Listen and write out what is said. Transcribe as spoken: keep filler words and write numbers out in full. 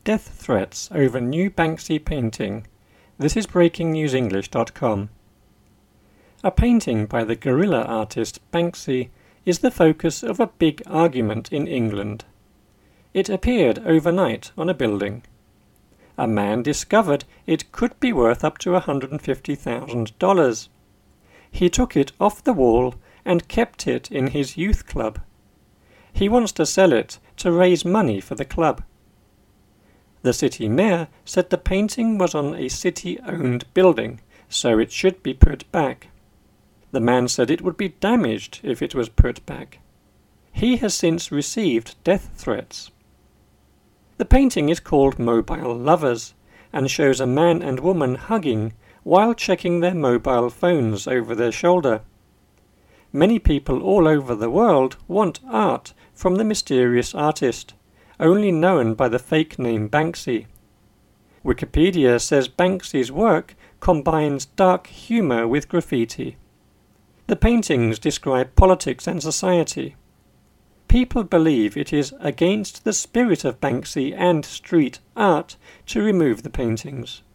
death threats over new Banksy painting. This is breaking news english dot com. A painting by the guerrilla artist Banksy is the focus of a big argument in England. It appeared overnight on a building. A man discovered it could be worth up to one hundred fifty thousand dollars. He took it off the wall and kept it in his youth club. He wants to sell it to raise money for the club. The city mayor said the painting was on a city-owned building, so it should be put back. The man said it would be damaged if it was put back. He has since received death threats. The painting is called Mobile Lovers and shows a man and woman hugging while checking their mobile phones over their shoulder. Many people all over the world want art from the mysterious artist, only known by the fake name Banksy. Wikipedia says Banksy's work combines dark humour with graffiti. The paintings describe politics and society. People believe it is against the spirit of Banksy and street art to remove the paintings.